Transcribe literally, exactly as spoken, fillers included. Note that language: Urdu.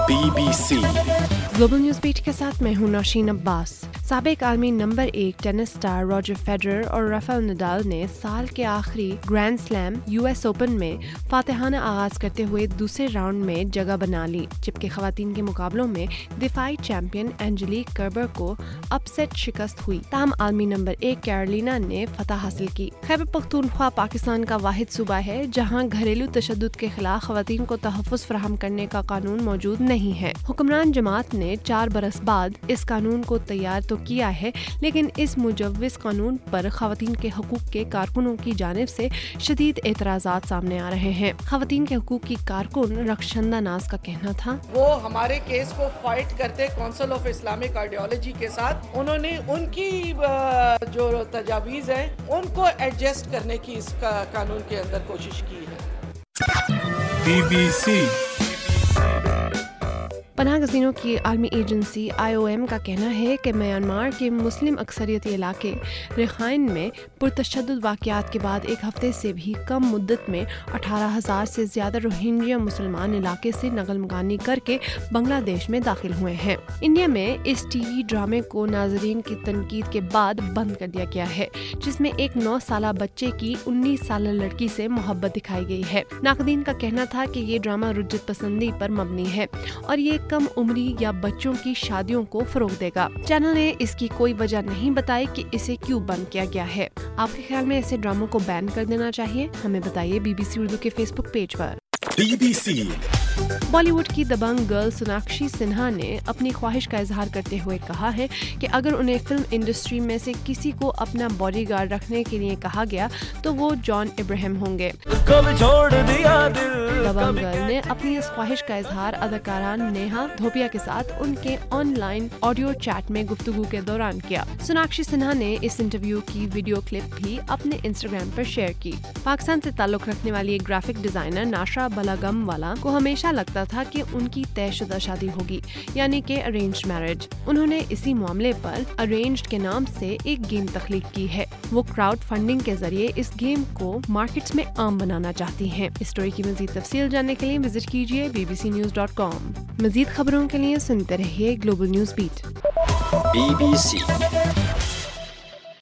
Be B C global news beat کے ساتھ میں ہوں نوشین عباس۔ سابق عالمی نمبر ایک ٹینس سٹار راجر فیڈرر اور رافیل نڈال نے سال کے آخری grand slam U S Open میں فاتحانہ آغاز کرتے ہوئے دوسرے راؤنڈ میں جگہ بنا لی، جبکہ خواتین کے مقابلوں میں دفاعی چیمپئن اینجلیک کربر کو اپ سیٹ شکست ہوئی، تاہم عالمی نمبر ایک کیرولینا نے فتح حاصل کی۔ خیبر پختونخوا پاکستان کا واحد صوبہ ہے جہاں گھریلو تشدد کے خلاف خواتین کو تحفظ فراہم کرنے کا قانون موجود نہیں ہے۔ حکمران جماعت نے چار برس بعد اس قانون کو تیار تو کیا ہے، لیکن اس مجوز قانون پر خواتین کے حقوق کے کارکنوں کی جانب سے شدید اعتراضات سامنے آ رہے ہیں۔ خواتین کے حقوق کی کارکن رخشندہ ناز کا کہنا تھا، وہ ہمارے کیس کو فائٹ کرتے کونسل آف اسلامک آئیڈیالوجی کے ساتھ، انہوں نے ان کی جو تجاویز ہیں ان کو ایڈجسٹ کرنے کی اس قانون کے اندر کوشش کی ہے۔ بی بی سی پناہ گزینوں کی عالمی ایجنسی آئی او ایم کا کہنا ہے کہ میانمار کے مسلم اکثریتی علاقے رخائن میں پرتشدد واقعات کے بعد ایک ہفتے سے بھی کم مدت میں اٹھارہ ہزار سے زیادہ روہنگیا مسلمان علاقے سے نقل مکانی کر کے بنگلہ دیش میں داخل ہوئے ہیں۔ انڈیا میں اس ٹی وی ڈرامے کو ناظرین کی تنقید کے بعد بند کر دیا گیا ہے، جس میں ایک نو سالہ بچے کی انیس سالہ لڑکی سے محبت دکھائی گئی ہے۔ ناقدین کا کہنا تھا کہ یہ ڈرامہ رجت پسندی پر مبنی ہے اور یہ کم عمری یا بچوں کی شادیوں کو فروغ دے گا۔ چینل نے اس کی کوئی وجہ نہیں بتائی کہ اسے کیوں بند کیا گیا ہے۔ آپ کے خیال میں ایسے ڈراموں کو بین کر دینا چاہیے؟ ہمیں بتائیے بی بی سی اردو کے فیس بک پیج پر۔ B B C Bollywood کی دبنگ گرل سوناکشی سنہا نے اپنی خواہش کا اظہار کرتے ہوئے کہا ہے کہ اگر انہیں فلم انڈسٹری میں سے کسی کو اپنا باڈی گارڈ رکھنے کے لیے کہا گیا تو وہ جان ابراہیم ہوں گے۔ دبنگ گرل نے اپنی اس خواہش کا اظہار اداکارہ نیہا دھوپیا کے ساتھ ان کے آن لائن آڈیو چیٹ میں گفتگو کے دوران کیا۔ سوناکشی سنہا نے اس انٹرویو کی ویڈیو کلپ بھی اپنے انسٹاگرام پر شیئر کی۔ پاکستان سے تعلق رکھنے والی ایک گرافک ڈیزائنر ناشا بلاگم والا کو ہمیشہ لگتا تھا کہ ان کی طے شدہ شادی ہوگی، یعنی کہ ارینجڈ میرج۔ انہوں نے اسی معاملے پر ارینجڈ کے نام سے ایک گیم تخلیق کی ہے۔ وہ کراؤڈ فنڈنگ کے ذریعے اس گیم کو مارکیٹس میں عام بنانا چاہتی ہیں۔ اس اسٹوری کی مزید تفصیل جاننے کے لیے وزٹ کیجیے B B C news dot com. مزید خبروں کے لیے سنتے رہیے global news beat. B B سی